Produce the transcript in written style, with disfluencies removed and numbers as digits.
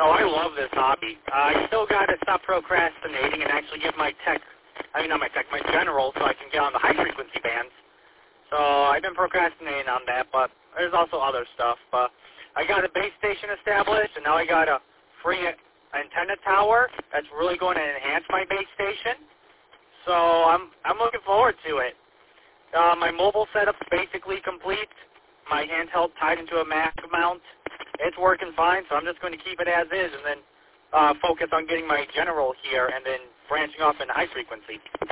Oh, I love this hobby. I still got to stop procrastinating and actually get my general, so I can get on the high-frequency bands. So I've been procrastinating on that, but there's also other stuff. But I got a base station established, and now I got a free antenna tower that's really going to enhance my base station. So I'm looking forward to it. My mobile setup's basically complete. My handheld tied into a Mac mount. It's working fine, so I'm just going to keep it as is and then focus on getting my general here and then branching off into high frequency.